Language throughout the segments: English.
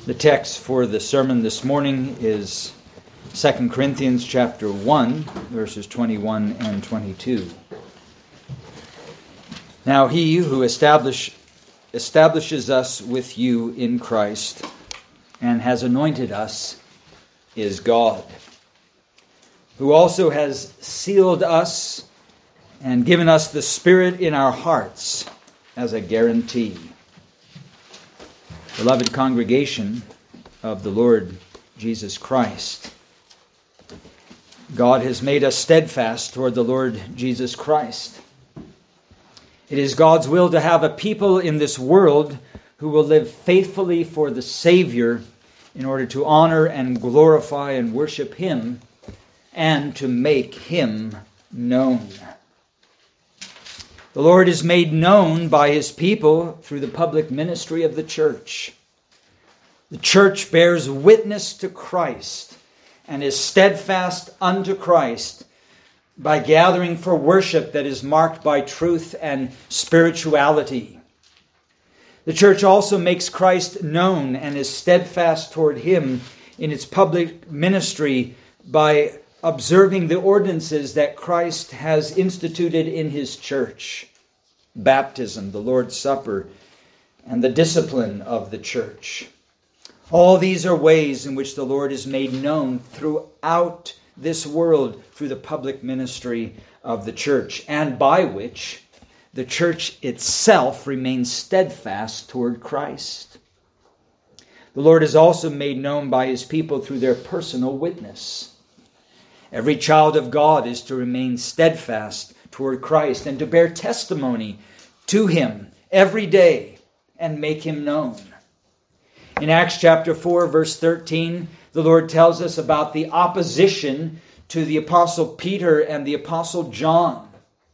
The text for the sermon this morning is 2 Corinthians chapter 1, verses 21 and 22. Now he who establishes us with you in Christ and has anointed us is God, who also has sealed us and given us the Spirit in our hearts as a guarantee. Beloved congregation of the Lord Jesus Christ, God has made us steadfast toward the Lord Jesus Christ. It is God's will to have a people in this world who will live faithfully for the Savior in order to honor and glorify and worship Him and to make Him known. The Lord is made known by His people through the public ministry of the church. The church bears witness to Christ and is steadfast unto Christ by gathering for worship that is marked by truth and spirituality. The church also makes Christ known and is steadfast toward Him in its public ministry by observing the ordinances that Christ has instituted in His church: baptism, the Lord's Supper, and the discipline of the church. All these are ways in which the Lord is made known throughout this world through the public ministry of the church, and by which the church itself remains steadfast toward Christ. The Lord is also made known by His people through their personal witness. Every child of God is to remain steadfast toward Christ and to bear testimony to Him every day and make Him known. In Acts chapter 4, verse 13, the Lord tells us about the opposition to the Apostle Peter and the Apostle John.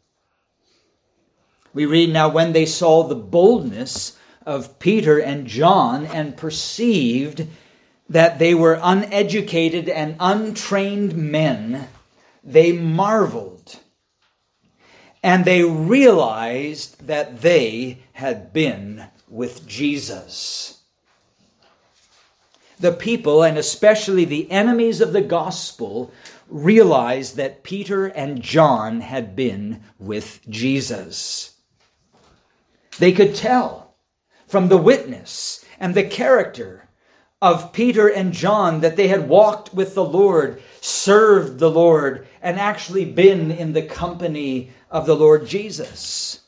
We read, "Now when they saw the boldness of Peter and John and perceived that they were uneducated and untrained men, they marveled, and they realized that they had been with Jesus." The people, and especially the enemies of the gospel, realized that Peter and John had been with Jesus. They could tell from the witness and the character of Peter and John that they had walked with the Lord, served the Lord, and actually been in the company of the Lord Jesus.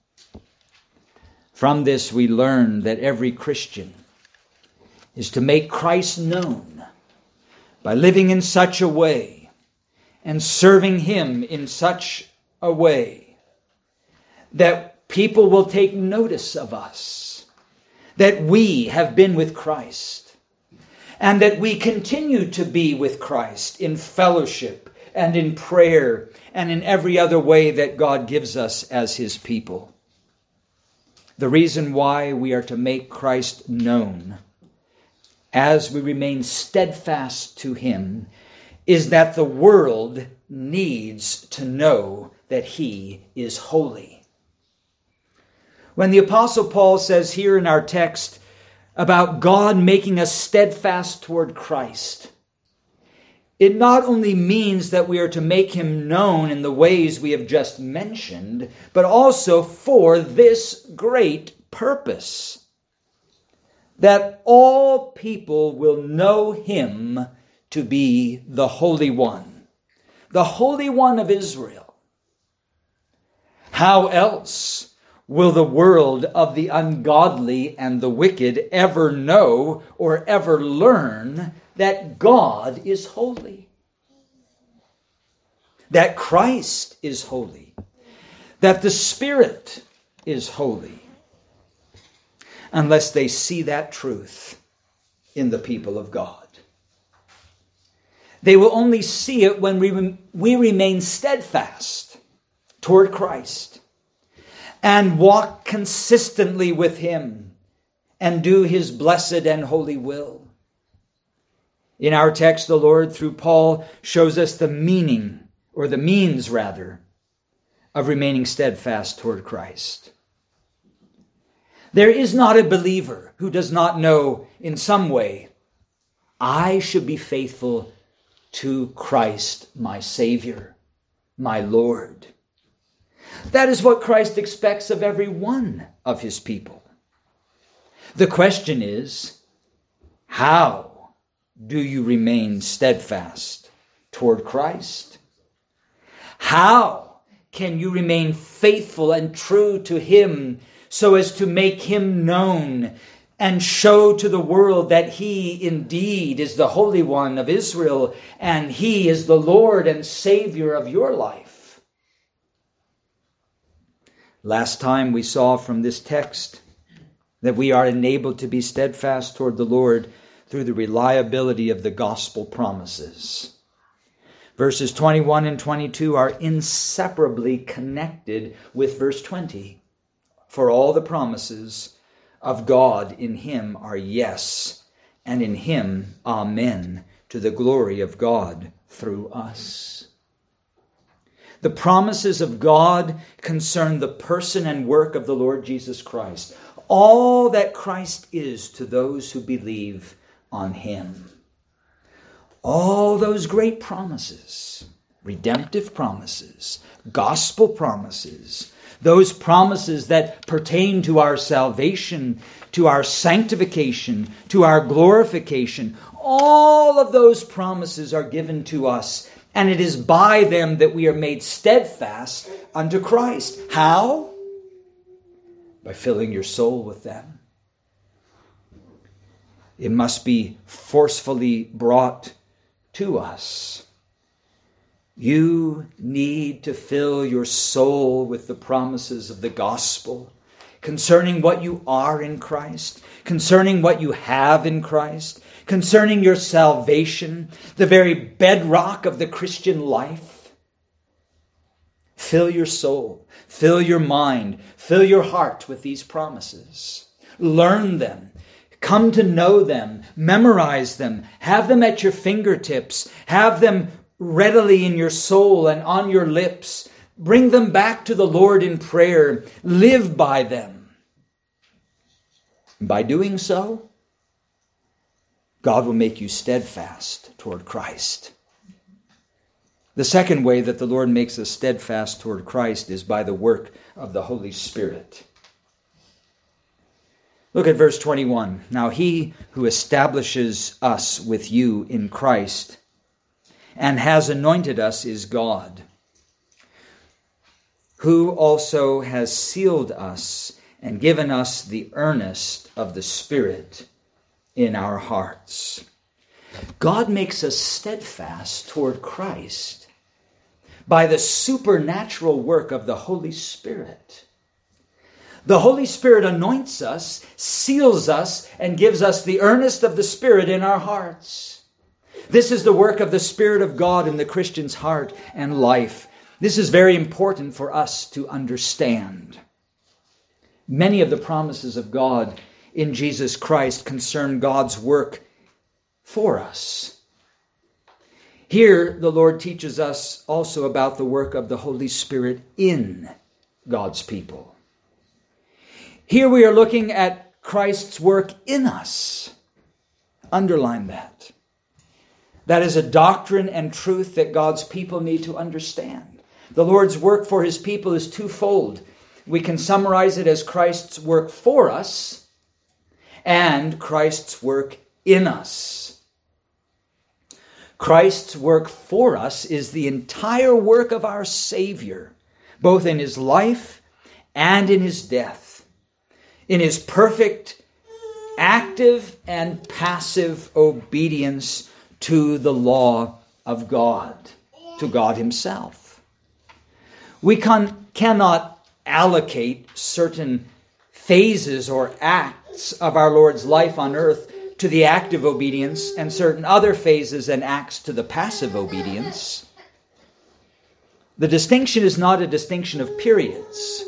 From this we learn that every Christian is to make Christ known by living in such a way and serving Him in such a way that people will take notice of us, that we have been with Christ, and that we continue to be with Christ in fellowship and in prayer and in every other way that God gives us as His people. The reason why we are to make Christ known as we remain steadfast to Him is that the world needs to know that He is holy. When the Apostle Paul says here in our text about God making us steadfast toward Christ, it not only means that we are to make Him known in the ways we have just mentioned, but also for this great purpose: that all people will know Him to be the Holy One of Israel. How else will the world of the ungodly and the wicked ever know or ever learn that God is holy, that Christ is holy, that the Spirit is holy, unless they see that truth in the people of God? They will only see it when we remain steadfast toward Christ and walk consistently with Him and do His blessed and holy will. In our text, the Lord, through Paul, shows us the meaning, or the means rather, of remaining steadfast toward Christ. There is not a believer who does not know in some way, I should be faithful to Christ, my Savior, my Lord. That is what Christ expects of every one of his people. The question is, how do you remain steadfast toward Christ? How can you remain faithful and true to him so as to make him known and show to the world that he indeed is the Holy One of Israel and he is the Lord and Savior of your life? Last time we saw from this text that we are enabled to be steadfast toward the Lord through the reliability of the gospel promises. Verses 21 and 22 are inseparably connected with verse 20. For all the promises of God in him are yes, and in him amen, to the glory of God through us. The promises of God concern the person and work of the Lord Jesus Christ. All that Christ is to those who believe on him. All those great promises, redemptive promises, gospel promises, those promises that pertain to our salvation, to our sanctification, to our glorification, all of those promises are given to us, and it is by them that we are made steadfast unto Christ. How? By filling your soul with them. It must be forcefully brought to us. You need to fill your soul with the promises of the gospel concerning what you are in Christ, concerning what you have in Christ, concerning your salvation, the very bedrock of the Christian life. Fill your soul, fill your mind, fill your heart with these promises. Learn them. Come to know them, memorize them, have them at your fingertips, have them readily in your soul and on your lips. Bring them back to the Lord in prayer. Live by them. By doing so, God will make you steadfast toward Christ. The second way that the Lord makes us steadfast toward Christ is by the work of the Holy Spirit. Look at verse 21. Now he who establishes us with you in Christ and has anointed us is God, who also has sealed us and given us the earnest of the Spirit in our hearts. God makes us steadfast toward Christ by the supernatural work of the Holy Spirit. The Holy Spirit anoints us, seals us, and gives us the earnest of the Spirit in our hearts. This is the work of the Spirit of God in the Christian's heart and life. This is very important for us to understand. Many of the promises of God in Jesus Christ concern God's work for us. Here, the Lord teaches us also about the work of the Holy Spirit in God's people. Here we are looking at Christ's work in us. Underline that. That is a doctrine and truth that God's people need to understand. The Lord's work for his people is twofold. We can summarize it as Christ's work for us and Christ's work in us. Christ's work for us is the entire work of our Savior, both in his life and in his death. In his perfect, active, and passive obedience to the law of God, to God himself. We cannot allocate certain phases or acts of our Lord's life on earth to the active obedience and certain other phases and acts to the passive obedience. The distinction is not a distinction of periods.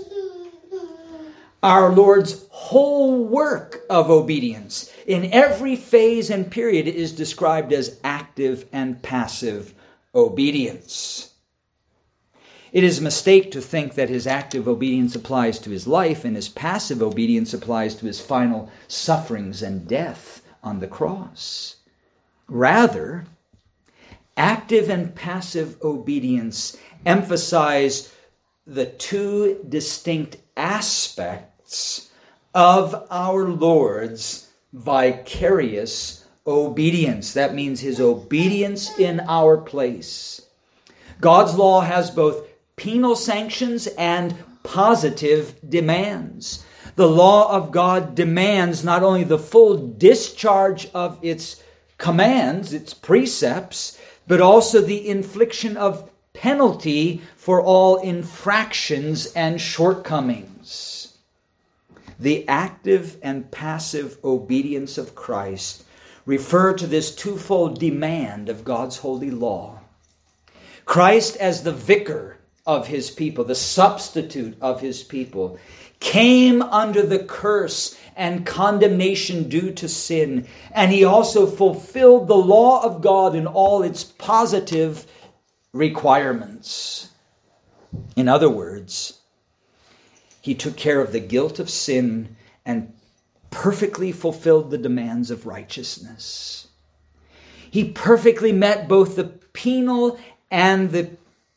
Our Lord's whole work of obedience in every phase and period is described as active and passive obedience. It is a mistake to think that his active obedience applies to his life and his passive obedience applies to his final sufferings and death on the cross. Rather, active and passive obedience emphasize the two distinct aspects of our Lord's vicarious obedience. That means his obedience in our place. God's law has both penal sanctions and positive demands. The law of God demands not only the full discharge of its commands, its precepts, but also the infliction of penalty for all infractions and shortcomings. The active and passive obedience of Christ refer to this twofold demand of God's holy law. Christ, as the vicar of his people, the substitute of his people, came under the curse and condemnation due to sin, and he also fulfilled the law of God in all its positive requirements. In other words, he took care of the guilt of sin and perfectly fulfilled the demands of righteousness. He perfectly met both the penal and the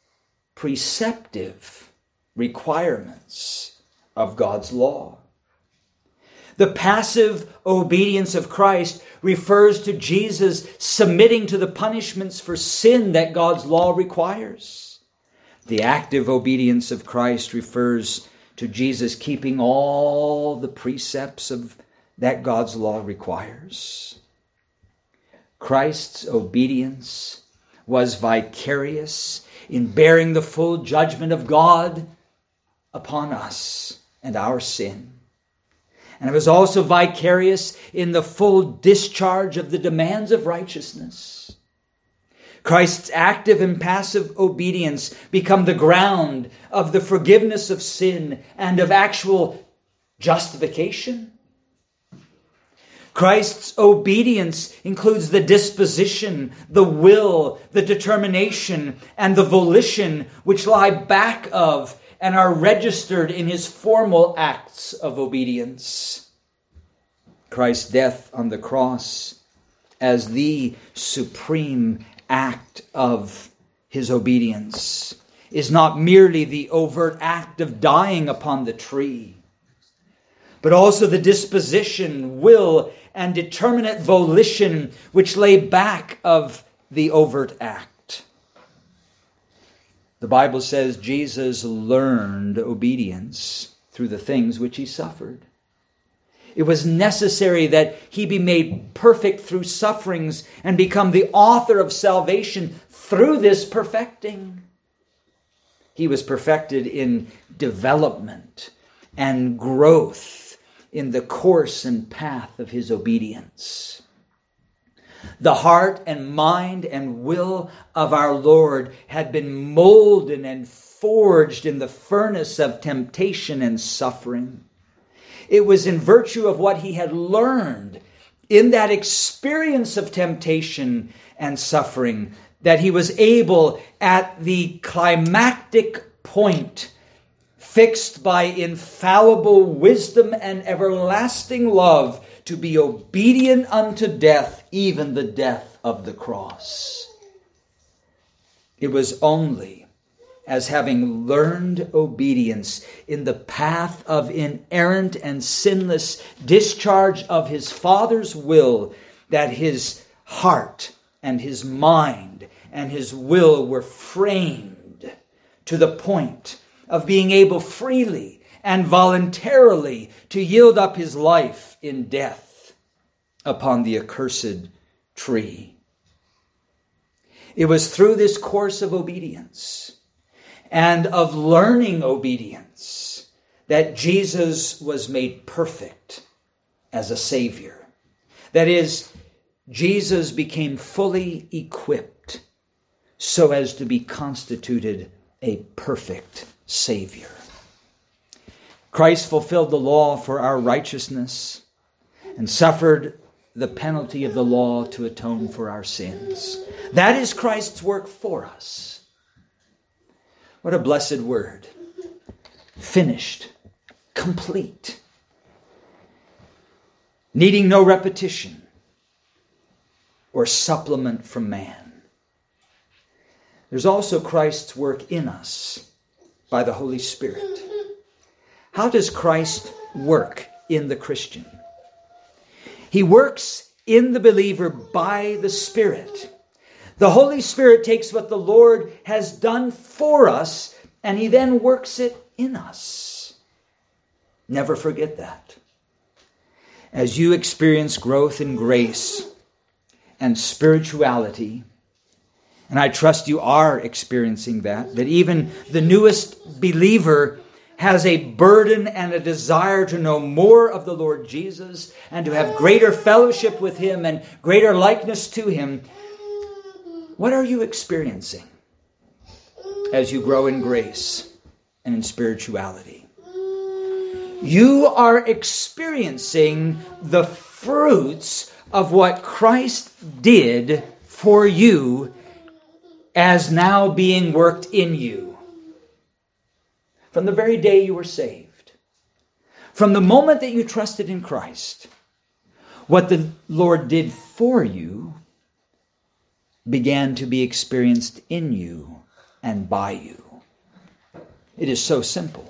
preceptive requirements of God's law. The passive obedience of Christ refers to Jesus submitting to the punishments for sin that God's law requires. The active obedience of Christ refers to Jesus keeping all the precepts that God's law requires. Christ's obedience was vicarious in bearing the full judgment of God upon us and our sin. And it was also vicarious in the full discharge of the demands of righteousness. Christ's active and passive obedience become the ground of the forgiveness of sin and of actual justification. Christ's obedience includes the disposition, the will, the determination, and the volition which lie back of and are registered in his formal acts of obedience. Christ's death on the cross as the supreme act of his obedience is not merely the overt act of dying upon the tree, but also the disposition, will, and determinate volition which lay back of the overt act. The Bible says Jesus learned obedience through the things which he suffered. It was necessary that he be made perfect through sufferings and become the author of salvation through this perfecting. He was perfected in development and growth in the course and path of his obedience. The heart and mind and will of our Lord had been molded and forged in the furnace of temptation and suffering. It was in virtue of what he had learned in that experience of temptation and suffering that he was able, at the climactic point fixed by infallible wisdom and everlasting love, to be obedient unto death, even the death of the cross. It was only as having learned obedience in the path of inerrant and sinless discharge of his Father's will that his heart and his mind and his will were framed to the point of being able freely and voluntarily to yield up his life in death upon the accursed tree. It was through this course of obedience and of learning obedience that Jesus was made perfect as a Savior. That is, Jesus became fully equipped so as to be constituted a perfect Savior. Christ fulfilled the law for our righteousness and suffered the penalty of the law to atone for our sins. That is Christ's work for us. What a blessed word. Finished. Complete. Needing no repetition or supplement from man. There's also Christ's work in us by the Holy Spirit. How does Christ work in the Christian? He works in the believer by the Spirit. The Holy Spirit takes what the Lord has done for us and He then works it in us. Never forget that. As you experience growth in grace and spirituality, and I trust you are experiencing that even the newest believer has a burden and a desire to know more of the Lord Jesus and to have greater fellowship with Him and greater likeness to Him. What are you experiencing as you grow in grace and in spirituality? You are experiencing the fruits of what Christ did for you as now being worked in you. From the very day you were saved, from the moment that you trusted in Christ, what the Lord did for you began to be experienced in you and by you. It is so simple.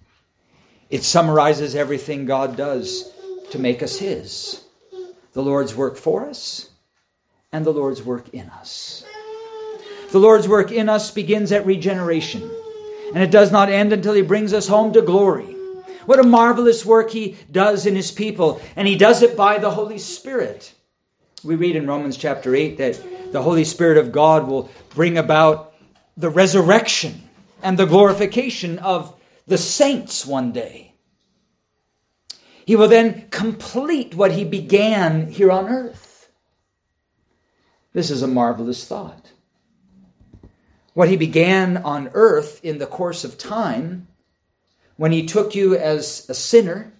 It summarizes everything God does to make us His. The Lord's work for us and the Lord's work in us. The Lord's work in us begins at regeneration, and it does not end until He brings us home to glory. What a marvelous work He does in His people, and He does it by the Holy Spirit. We read in Romans chapter 8 that the Holy Spirit of God will bring about the resurrection and the glorification of the saints one day. He will then complete what He began here on earth. This is a marvelous thought. What He began on earth in the course of time, when He took you as a sinner,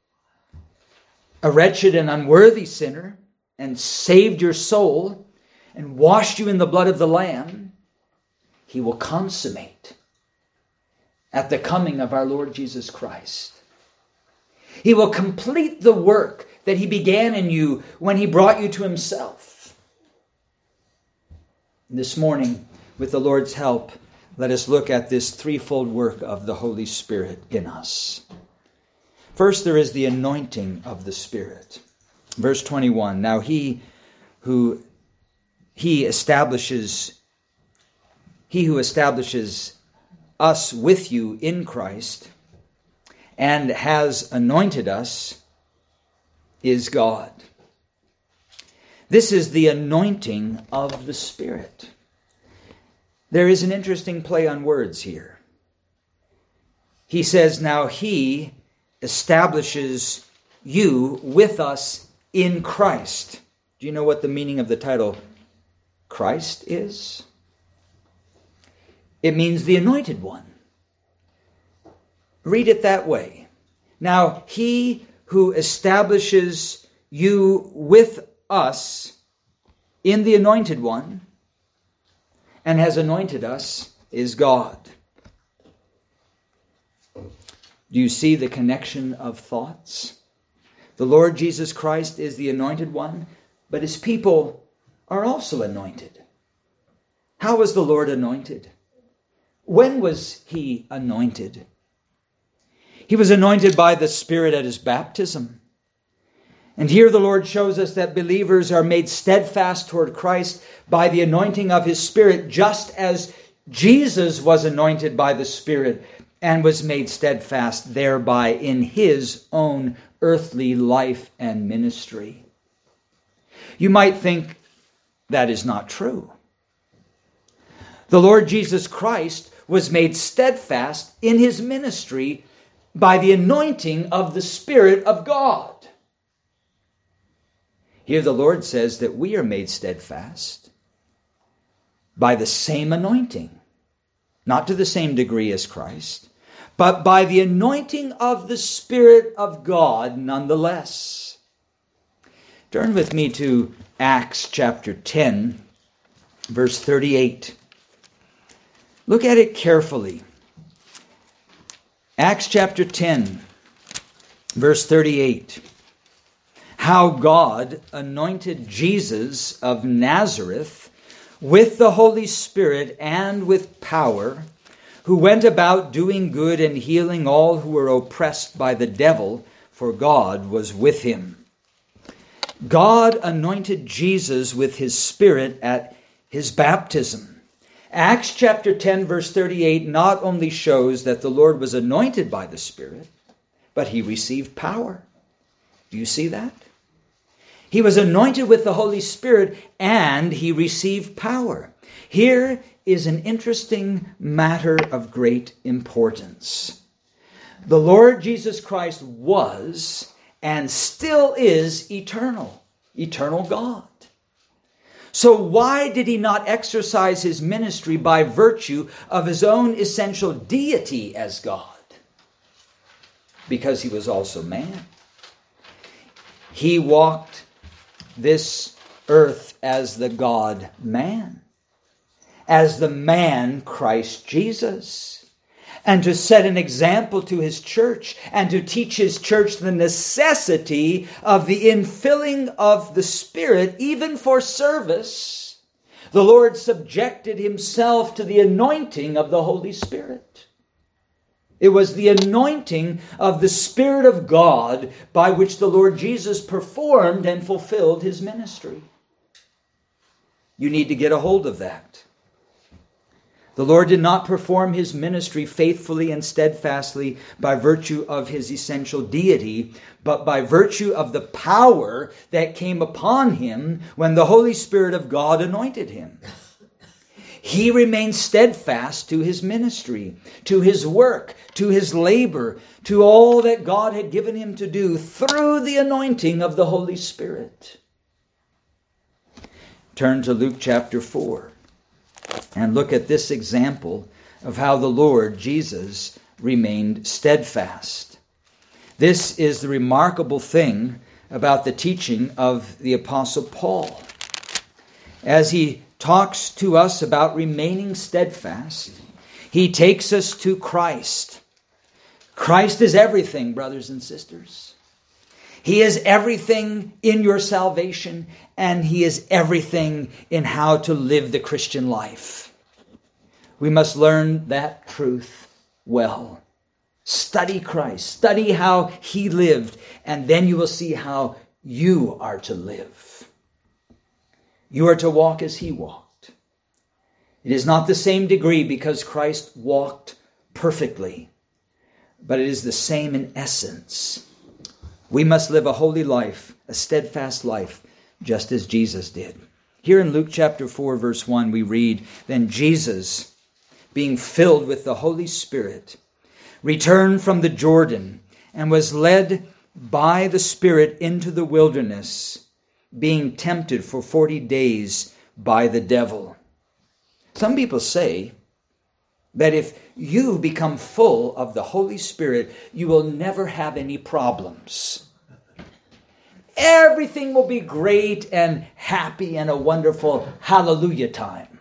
a wretched and unworthy sinner, and saved your soul, and washed you in the blood of the Lamb, He will consummate at the coming of our Lord Jesus Christ. He will complete the work that He began in you when He brought you to Himself. This morning, with the Lord's help, let us look at this threefold work of the Holy Spirit in us. First, there is the anointing of the Spirit. Verse 21, now He who establishes us with you in Christ and has anointed us is God. This is the anointing of the Spirit. There is an interesting play on words here. He says, now He establishes you with us in Christ. Do you know what the meaning of the title Christ is? It means the anointed one. Read it that way. Now, He who establishes you with us in the anointed one and has anointed us is God. Do you see the connection of thoughts? The Lord Jesus Christ is the anointed one, but His people are also anointed. How was the Lord anointed? When was He anointed? He was anointed by the Spirit at His baptism. And here the Lord shows us that believers are made steadfast toward Christ by the anointing of His Spirit, just as Jesus was anointed by the Spirit and was made steadfast thereby in His own earthly life and ministry. You might think that is not true. The Lord Jesus Christ was made steadfast in His ministry by the anointing of the Spirit of God. Here the Lord says that we are made steadfast by the same anointing, not to the same degree as Christ, but by the anointing of the Spirit of God nonetheless. Turn with me to Acts chapter 10, verse 38. Look at it carefully. Acts chapter 10, verse 38. How God anointed Jesus of Nazareth with the Holy Spirit and with power, who went about doing good and healing all who were oppressed by the devil, for God was with him. God anointed Jesus with his Spirit at his baptism. Acts chapter 10, verse 38 not only shows that the Lord was anointed by the Spirit, but he received power. Do you see that? He was anointed with the Holy Spirit and he received power. Here is an interesting matter of great importance. The Lord Jesus Christ was and still is eternal God. So why did he not exercise his ministry by virtue of his own essential deity as God? Because he was also man. He walked this earth as the God-man, as the man Christ Jesus, and to set an example to his church and to teach his church the necessity of the infilling of the Spirit, even for service. The Lord subjected himself to the anointing of the Holy Spirit. It was the anointing of the Spirit of God by which the Lord Jesus performed and fulfilled his ministry. You need to get a hold of that. The Lord did not perform his ministry faithfully and steadfastly by virtue of his essential deity, but by virtue of the power that came upon him when the Holy Spirit of God anointed him. He remained steadfast to his ministry, to his work, to his labor, to all that God had given him to do through the anointing of the Holy Spirit. Turn to Luke chapter 4. And look at this example of how the Lord Jesus remained steadfast. This is the remarkable thing about the teaching of the Apostle Paul. As he talks to us about remaining steadfast, he takes us to Christ. Christ is everything, brothers and sisters. He is everything in your salvation, and he is everything in how to live the Christian life. We must learn that truth well. Study Christ. Study how he lived, and then you will see how you are to live. You are to walk as he walked. It is not the same degree because Christ walked perfectly, but it is the same in essence. We must live a holy life, a steadfast life, just as Jesus did. Here in Luke chapter 4, verse 1, we read, Then Jesus, being filled with the Holy Spirit, returned from the Jordan and was led by the Spirit into the wilderness, being tempted for 40 days by the devil. Some people say that if you become full of the Holy Spirit, you will never have any problems. Everything will be great and happy and a wonderful hallelujah time.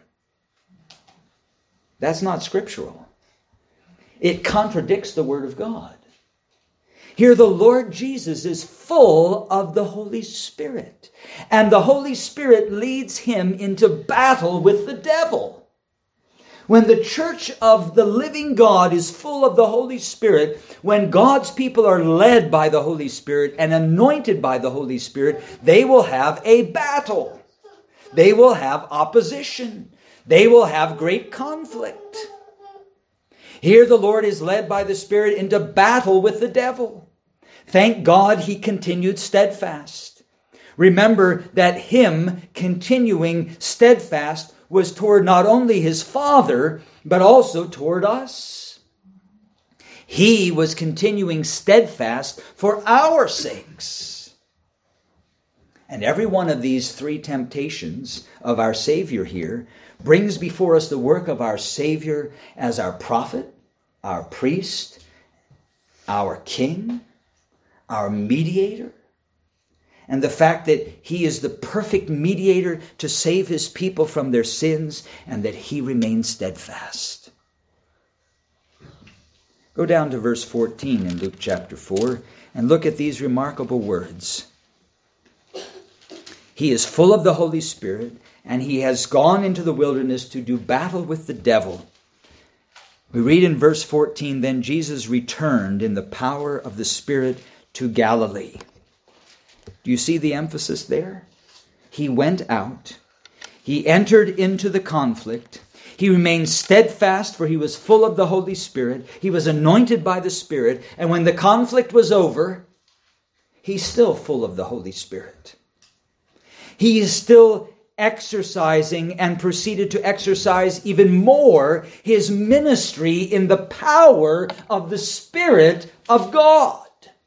That's not scriptural. It contradicts the Word of God. Here the Lord Jesus is full of the Holy Spirit, and the Holy Spirit leads him into battle with the devil. When the church of the living God is full of the Holy Spirit, when God's people are led by the Holy Spirit and anointed by the Holy Spirit, they will have a battle. They will have opposition. They will have great conflict. Here the Lord is led by the Spirit into battle with the devil. Thank God he continued steadfast. Remember that him continuing steadfast was toward not only his Father, but also toward us. He was continuing steadfast for our sakes. And every one of these three temptations of our Savior here brings before us the work of our Savior as our prophet, our priest, our king, our mediator, and the fact that he is the perfect mediator to save his people from their sins, and that he remains steadfast. Go down to verse 14 in Luke chapter 4 and look at these remarkable words. He is full of the Holy Spirit, and he has gone into the wilderness to do battle with the devil. We read in verse 14, then Jesus returned in the power of the Spirit to Galilee. Do you see the emphasis there? He went out. He entered into the conflict. He remained steadfast, for he was full of the Holy Spirit. He was anointed by the Spirit. And when the conflict was over, he's still full of the Holy Spirit. He is still exercising and proceeded to exercise even more his ministry in the power of the Spirit of God.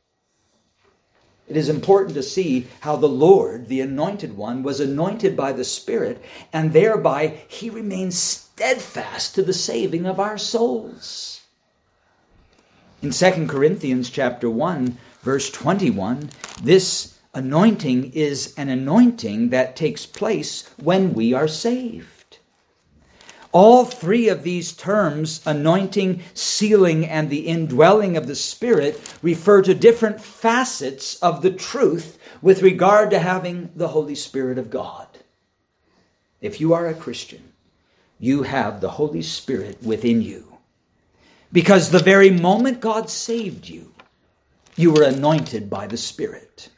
It is important to see how the Lord, the Anointed One, was anointed by the Spirit, and thereby he remains steadfast to the saving of our souls. In 2 Corinthians chapter 1, verse 21, this anointing is an anointing that takes place when we are saved. All three of these terms, anointing, sealing, and the indwelling of the Spirit, refer to different facets of the truth with regard to having the Holy Spirit of God. If you are a Christian, you have the Holy Spirit within you. Because the very moment God saved you, you were anointed by the Spirit.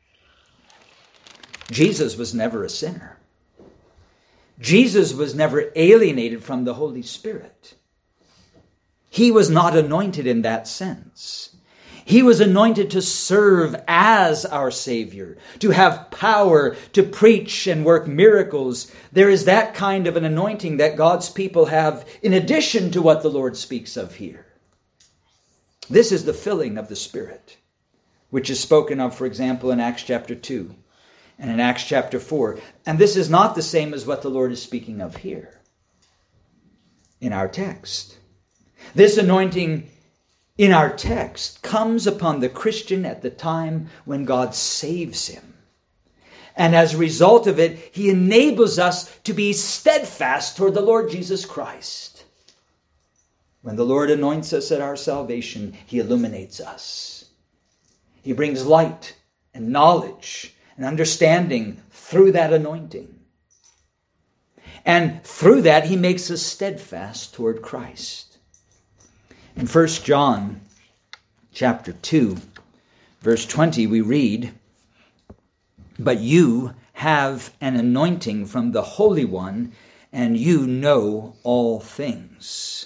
Jesus was never a sinner. Jesus was never alienated from the Holy Spirit. He was not anointed in that sense. He was anointed to serve as our Savior, to have power to preach and work miracles. There is that kind of an anointing that God's people have in addition to what the Lord speaks of here. This is the filling of the Spirit, which is spoken of, for example, in Acts chapter 2. And in Acts chapter 4. And this is not the same as what the Lord is speaking of here in our text. This anointing in our text comes upon the Christian at the time when God saves him. And as a result of it, he enables us to be steadfast toward the Lord Jesus Christ. When the Lord anoints us at our salvation, he illuminates us. He brings light and knowledge and understanding through that anointing. And through that, he makes us steadfast toward Christ. In 1 John chapter 2, verse 20, we read, but you have an anointing from the Holy One, and you know all things.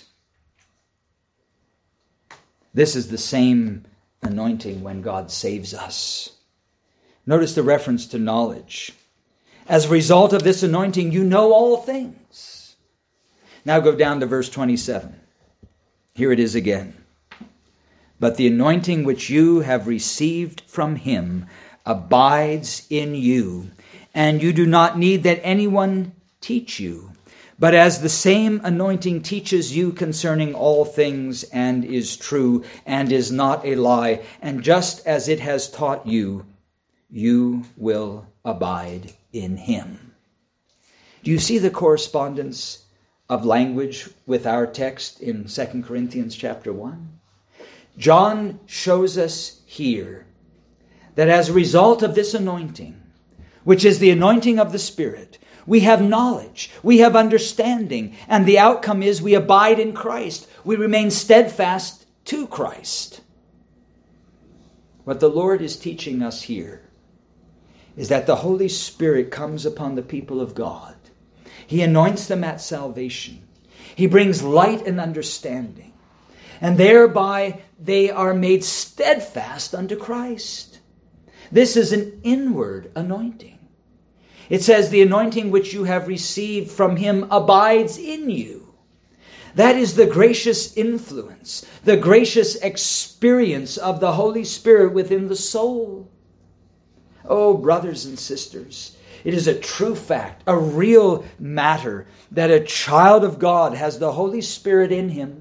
This is the same anointing when God saves us. Notice the reference to knowledge. As a result of this anointing, you know all things. Now go down to verse 27. Here it is again. But the anointing which you have received from him abides in you, and you do not need that anyone teach you. But as the same anointing teaches you concerning all things, and is true, and is not a lie, and just as it has taught you, you will abide in him. Do you see the correspondence of language with our text in 2 Corinthians chapter 1? John shows us here that as a result of this anointing, which is the anointing of the Spirit, we have knowledge, we have understanding, and the outcome is we abide in Christ. We remain steadfast to Christ. What the Lord is teaching us here is that the Holy Spirit comes upon the people of God. He anoints them at salvation. He brings light and understanding. And thereby they are made steadfast unto Christ. This is an inward anointing. It says, the anointing which you have received from him abides in you. That is the gracious influence, the gracious experience of the Holy Spirit within the soul. Oh, brothers and sisters, it is a true fact, a real matter, that a child of God has the Holy Spirit in him.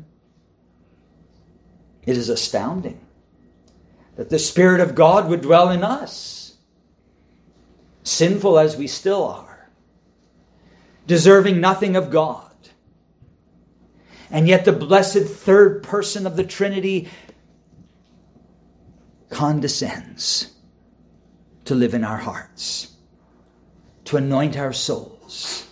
It is astounding that the Spirit of God would dwell in us, sinful as we still are, deserving nothing of God. And yet the blessed third person of the Trinity condescends to live in our hearts, to anoint our souls.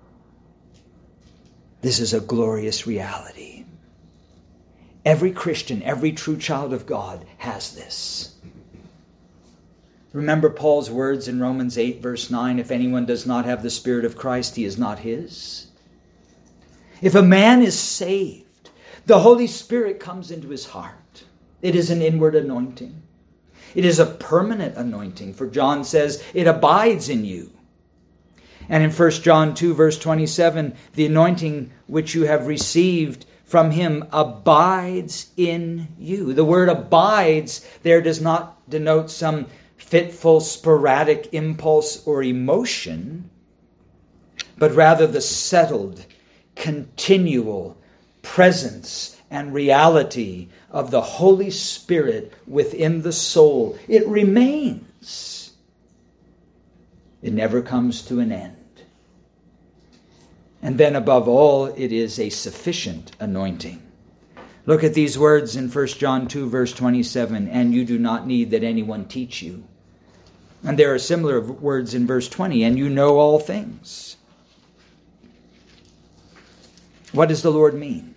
This is a glorious reality. Every Christian, every true child of God has this. Remember Paul's words in Romans 8, verse 9, if anyone does not have the Spirit of Christ, he is not his. If a man is saved, the Holy Spirit comes into his heart. It is an inward anointing. It is a permanent anointing, for John says it abides in you. And in 1 John 2, verse 27, the anointing which you have received from him abides in you. The word abides there does not denote some fitful, sporadic impulse or emotion, but rather the settled, continual presence and reality of the Holy Spirit within the soul. It remains. It never comes to an end. And then above all, it is a sufficient anointing. Look at these words in 1 John 2, verse 27, and you do not need that anyone teach you. And there are similar words in verse 20, and you know all things. What does the Lord mean?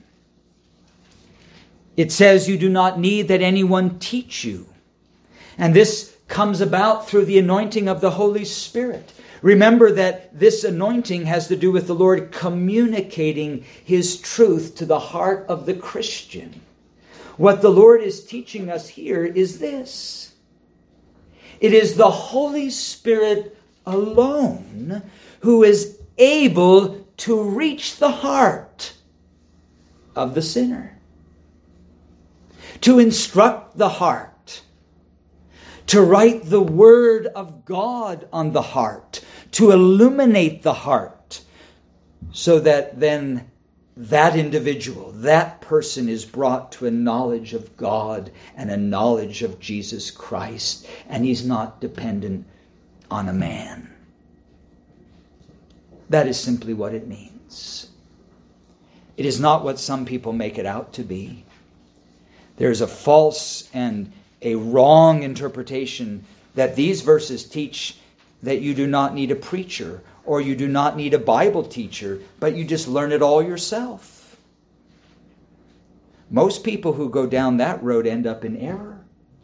It says you do not need that anyone teach you. And this comes about through the anointing of the Holy Spirit. Remember that this anointing has to do with the Lord communicating His truth to the heart of the Christian. What the Lord is teaching us here is this. It is the Holy Spirit alone who is able to reach the heart of the sinner, to instruct the heart, to write the Word of God on the heart, to illuminate the heart, so that then that individual, that person is brought to a knowledge of God and a knowledge of Jesus Christ, and he's not dependent on a man. That is simply what it means. It is not what some people make it out to be. There is a false and a wrong interpretation that these verses teach that you do not need a preacher or you do not need a Bible teacher, but you just learn it all yourself. Most people who go down that road end up in error,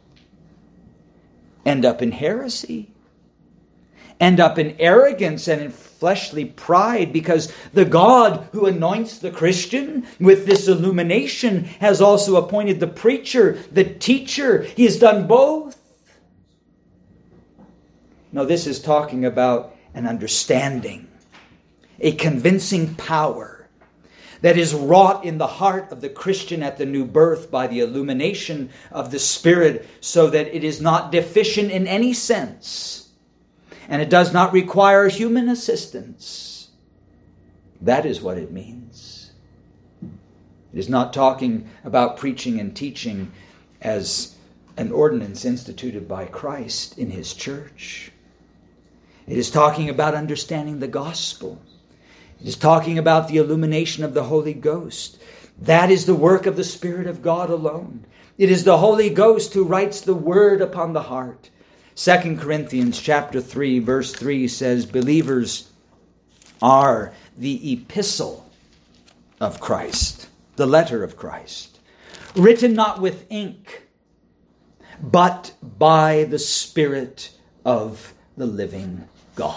end up in heresy, end up in arrogance and in fleshly pride, because the God who anoints the Christian with this illumination has also appointed the preacher, the teacher. He has done both. No, this is talking about an understanding, a convincing power that is wrought in the heart of the Christian at the new birth by the illumination of the Spirit, so that it is not deficient in any sense, and it does not require human assistance. That is what it means. It is not talking about preaching and teaching as an ordinance instituted by Christ in His church. It is talking about understanding the gospel. It is talking about the illumination of the Holy Ghost. That is the work of the Spirit of God alone. It is the Holy Ghost who writes the word upon the heart. 2 Corinthians chapter 3, verse 3 says, believers are the epistle of Christ, the letter of Christ, written not with ink, but by the Spirit of the living God.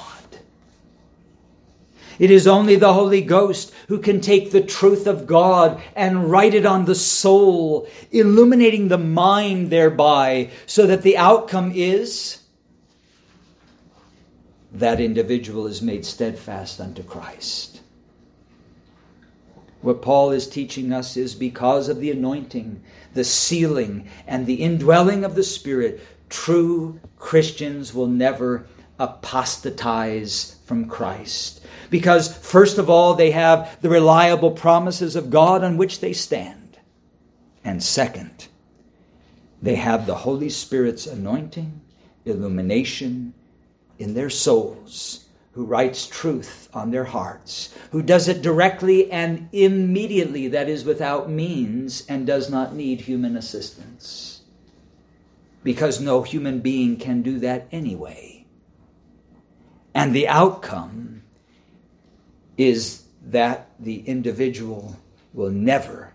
It is only the Holy Ghost who can take the truth of God and write it on the soul, illuminating the mind thereby, so that the outcome is that individual is made steadfast unto Christ. What Paul is teaching us is because of the anointing, the sealing, and the indwelling of the Spirit, true Christians will never apostatize from Christ. Because, first of all, they have the reliable promises of God on which they stand. And second, they have the Holy Spirit's anointing, illumination in their souls, who writes truth on their hearts, who does it directly and immediately, that is, without means, and does not need human assistance. Because no human being can do that anyway. And the outcome is that the individual will never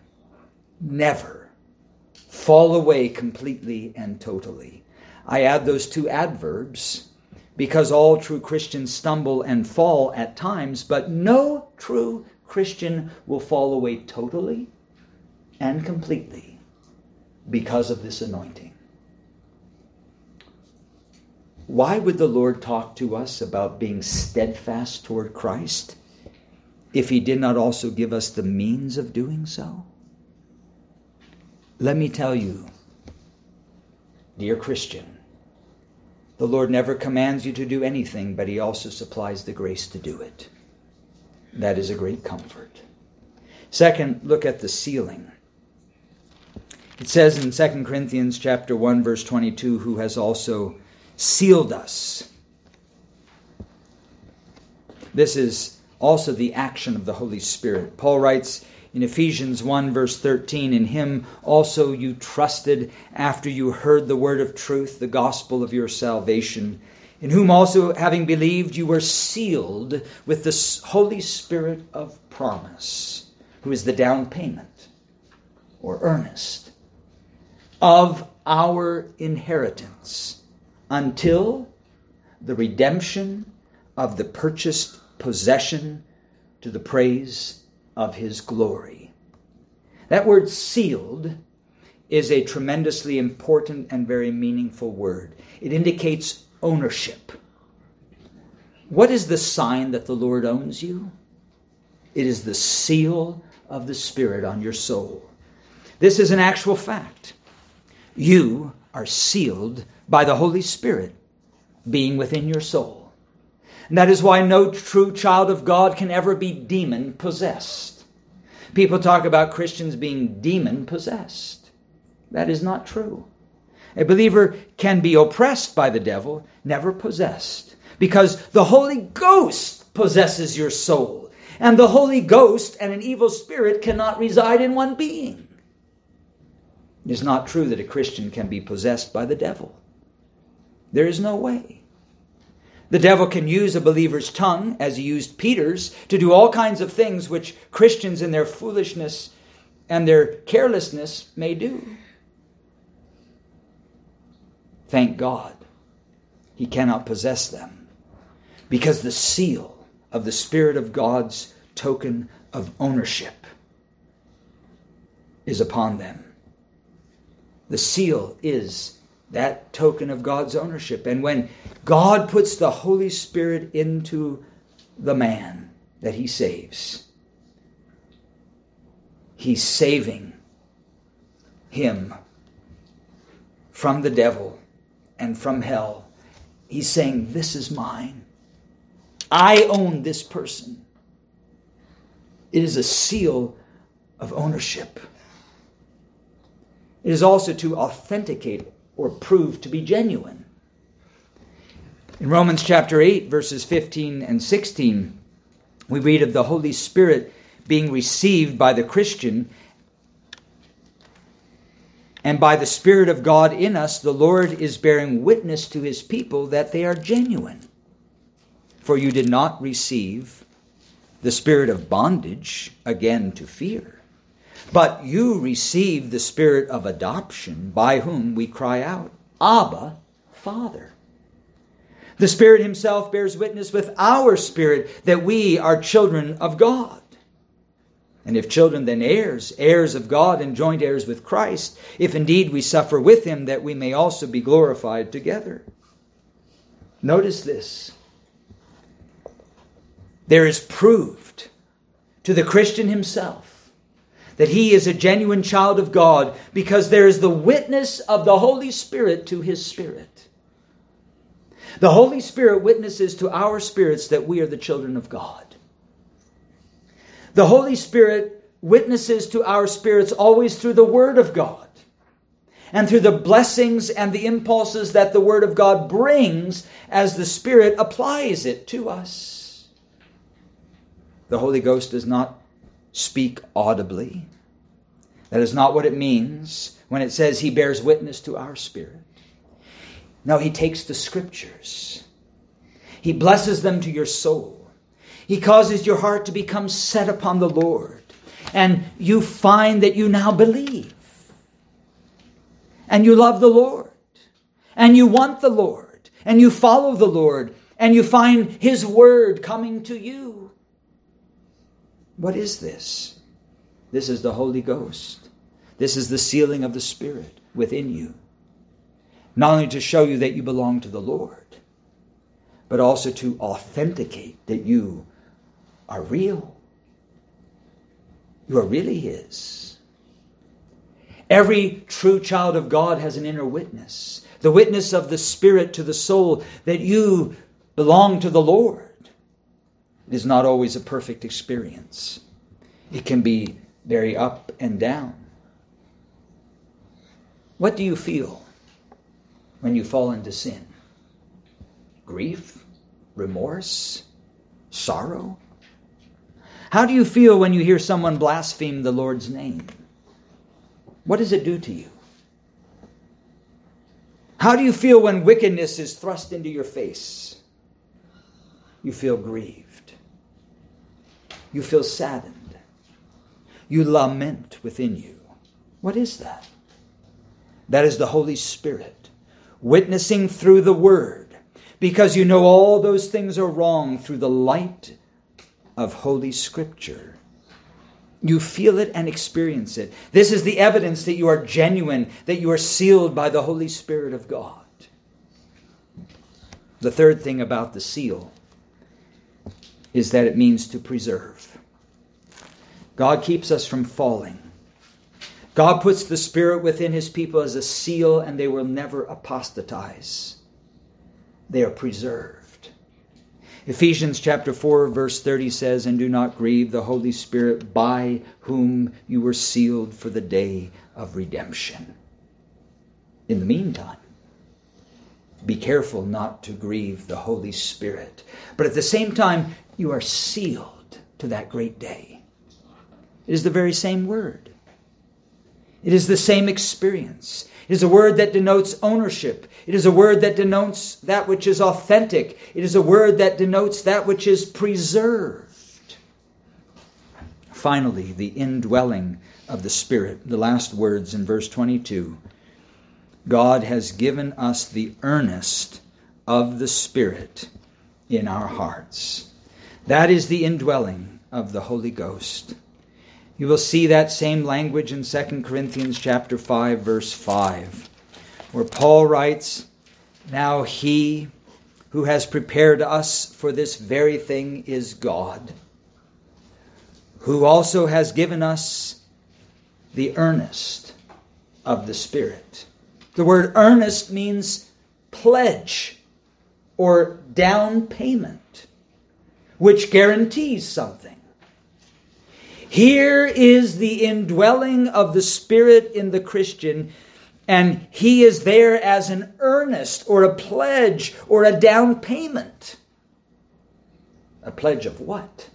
fall away completely and totally. I add those two adverbs because all true Christians stumble and fall at times, but no true Christian will fall away totally and completely because of this anointing. Why would the Lord talk to us about being steadfast toward Christ if he did not also give us the means of doing so? Let me tell you, dear Christian, the Lord never commands you to do anything, but he also supplies the grace to do it. That is a great comfort. Second, look at the sealing. It says in 2 Corinthians chapter 1, verse 22, who has also sealed us. This is also the action of the Holy Spirit. Paul writes in Ephesians 1, verse 13, in him also you trusted after you heard the word of truth, the gospel of your salvation, in whom also, having believed, you were sealed with the Holy Spirit of promise, who is the down payment, or earnest, of our inheritance, until the redemption of the purchased possession to the praise of his glory. That word sealed is a tremendously important and very meaningful word. It indicates ownership. What is the sign that the Lord owns you? It is the seal of the Spirit on your soul. This is an actual fact. You are sealed by the Holy Spirit being within your soul. And that is why no true child of God can ever be demon-possessed. People talk about Christians being demon-possessed. That is not true. A believer can be oppressed by the devil, never possessed, because the Holy Ghost possesses your soul. And the Holy Ghost and an evil spirit cannot reside in one being. It is not true that a Christian can be possessed by the devil. There is no way. The devil can use a believer's tongue, as he used Peter's, to do all kinds of things which Christians in their foolishness and their carelessness may do. Thank God, he cannot possess them, because the seal of the Spirit of God's token of ownership is upon them. The seal is that token of God's ownership. And when God puts the Holy Spirit into the man that he saves, he's saving him from the devil and from hell. He's saying, this is mine. I own this person. It is a seal of ownership. It is also to authenticate or prove to be genuine. In Romans chapter 8, verses 15 and 16, we read of the Holy Spirit being received by the Christian, and by the Spirit of God in us, the Lord is bearing witness to his people that they are genuine. For you did not receive the spirit of bondage, again to fear, but you received the Spirit of adoption, by whom we cry out, Abba, Father. The Spirit himself bears witness with our spirit that we are children of God. And if children, then heirs, heirs of God and joint heirs with Christ, if indeed we suffer with him, that we may also be glorified together. Notice this. There is proved to the Christian himself that he is a genuine child of God, because there is the witness of the Holy Spirit to his spirit. The Holy Spirit witnesses to our spirits that we are the children of God. The Holy Spirit witnesses to our spirits always through the Word of God. and through the blessings and the impulses that the Word of God brings as the Spirit applies it to us. The Holy Ghost does not speak audibly. That is not what it means when it says He bears witness to our spirit. No, He takes the Scriptures. He blesses them to your soul. He causes your heart to become set upon the Lord. And you find that you now believe. And you love the Lord. And you want the Lord. And you follow the Lord. And you find His Word coming to you. What is this? This is the Holy Ghost. This is the sealing of the Spirit within you. Not only to show you that you belong to the Lord, but also to authenticate that you are real. You are really His. Every true child of God has an inner witness. The witness of the Spirit to the soul that you belong to the Lord. It is not always a perfect experience. It can be very up and down. What do you feel when you fall into sin? Grief? Remorse? Sorrow? How do you feel when you hear someone blaspheme the Lord's name? What does it do to you? How do you feel when wickedness is thrust into your face? You feel grieved. You feel saddened. You lament within you. What is that? That is the Holy Spirit witnessing through the Word, because you know all those things are wrong through the light of Holy Scripture. You feel it and experience it. This is the evidence that you are genuine, that you are sealed by the Holy Spirit of God. The third thing about the seal is that it means to preserve. God keeps us from falling. God puts the Spirit within His people as a seal, and they will never apostatize. They are preserved. Ephesians chapter 4 verse 30 says, "And do not grieve the Holy Spirit, by whom you were sealed for the day of redemption." In the meantime, be careful not to grieve the Holy Spirit. But at the same time, you are sealed to that great day. It is the very same word. It is the same experience. It is a word that denotes ownership. It is a word that denotes that which is authentic. It is a word that denotes that which is preserved. Finally, the indwelling of the Spirit. The last words in verse 22. God has given us the earnest of the Spirit in our hearts. That is the indwelling of the Holy Ghost. You will see that same language in 2 Corinthians chapter 5, verse 5, where Paul writes, "Now He who has prepared us for this very thing is God, who also has given us the earnest of the Spirit." The word earnest means pledge or down payment, which guarantees something. Here is the indwelling of the Spirit in the Christian, and he is there as an earnest or a pledge or a down payment. A pledge of what?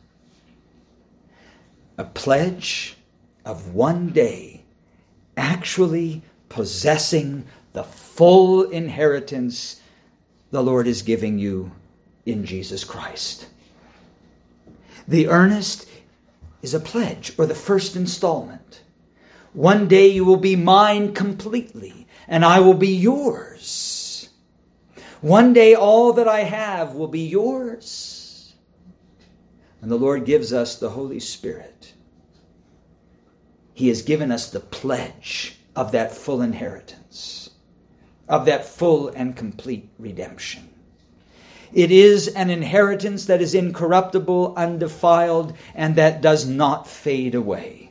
A pledge of one day actually possessing the full inheritance the Lord is giving you in Jesus Christ. The earnest is a pledge, or the first installment. One day you will be mine completely, and I will be yours. One day all that I have will be yours. And the Lord gives us the Holy Spirit. He has given us the pledge of that full inheritance, of that full and complete redemption. It is an inheritance that is incorruptible, undefiled, and that does not fade away.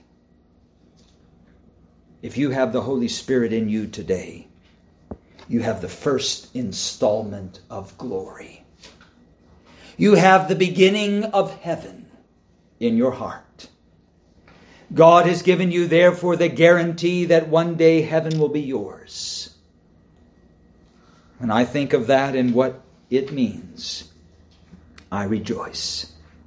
If you have the Holy Spirit in you today, you have the first installment of glory. You have the beginning of heaven in your heart. God has given you, therefore, the guarantee that one day heaven will be yours. When I think of that and what it means, I rejoice.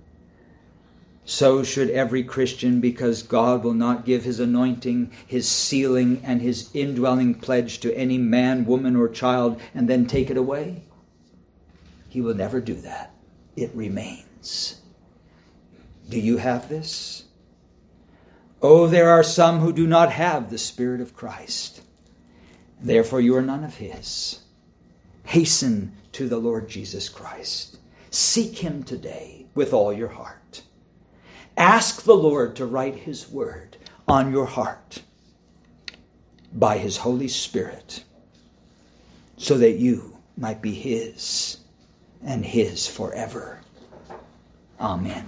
So should every Christian, because God will not give his anointing, his sealing, and his indwelling pledge to any man, woman, or child and then take it away. He will never do that. It remains. Do you have this? Oh, there are some who do not have the Spirit of Christ. Therefore you are none of his. Hasten to the Lord Jesus Christ. Seek him today with all your heart. Ask the Lord to write his word on your heart by his Holy Spirit, so that you might be his and his forever. Amen.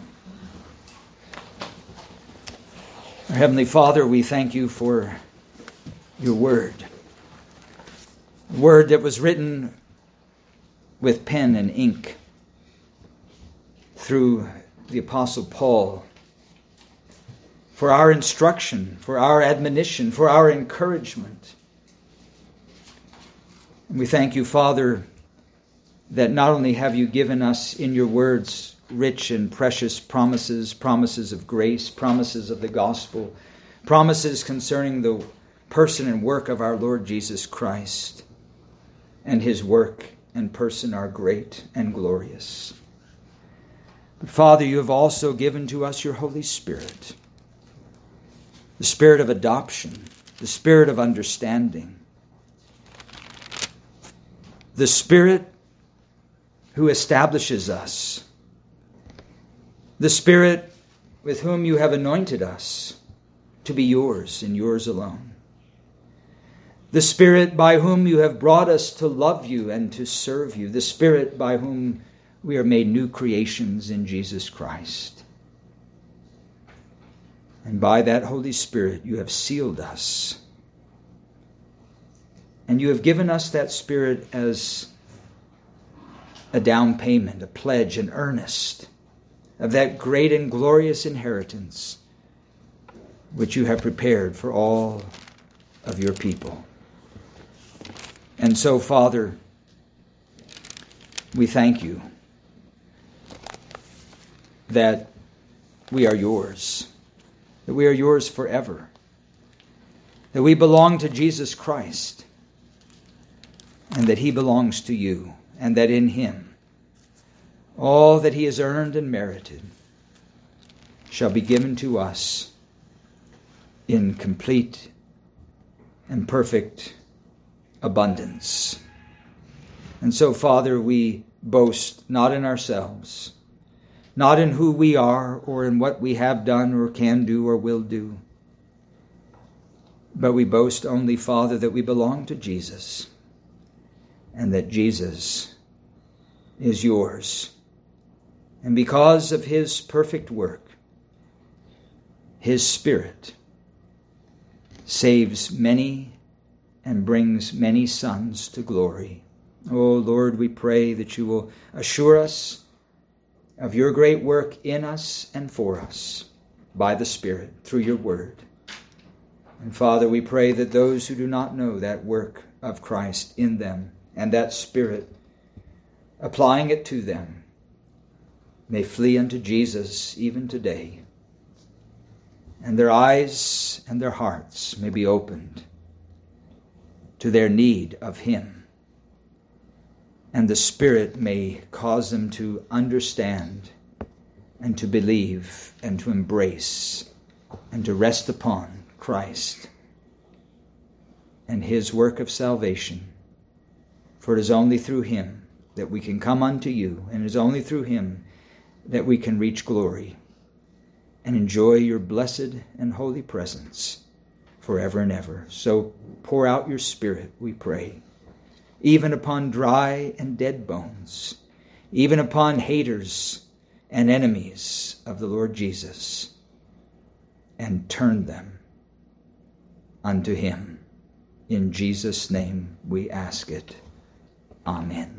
Our Heavenly Father, we thank you for your word. A word that was written with pen and ink through the Apostle Paul, for our instruction, for our admonition, for our encouragement. And we thank you, Father, that not only have you given us in your words rich and precious promises, promises of grace, promises of the gospel, promises concerning the person and work of our Lord Jesus Christ, and his work and person are great and glorious. But Father, you have also given to us your Holy Spirit, the Spirit of adoption, the Spirit of understanding, the Spirit who establishes us, the Spirit with whom you have anointed us to be yours and yours alone, the Spirit by whom you have brought us to love you and to serve you, the Spirit by whom we are made new creations in Jesus Christ. And by that Holy Spirit, you have sealed us. And you have given us that Spirit as a down payment, a pledge, an earnest of that great and glorious inheritance which you have prepared for all of your people. And so, Father, we thank you that we are yours, that we are yours forever, that we belong to Jesus Christ, and that he belongs to you, and that in him all that he has earned and merited shall be given to us in complete and perfect abundance. And so, Father, we boast not in ourselves, not in who we are or in what we have done or can do or will do, but we boast only, Father, that we belong to Jesus and that Jesus is yours. And because of his perfect work, his Spirit saves many and brings many sons to glory. Oh, Lord, we pray that you will assure us of your great work in us and for us by the Spirit through your word. And Father, we pray that those who do not know that work of Christ in them and that Spirit applying it to them may flee unto Jesus even today, and their eyes and their hearts may be opened to their need of him, and the Spirit may cause them to understand and to believe and to embrace and to rest upon Christ and his work of salvation. For it is only through him that we can come unto you, and it is only through him that we can reach glory and enjoy your blessed and holy presence forever and ever. So pour out your Spirit, we pray, even upon dry and dead bones, even upon haters and enemies of the Lord Jesus, and turn them unto him. In Jesus' name we ask it. Amen.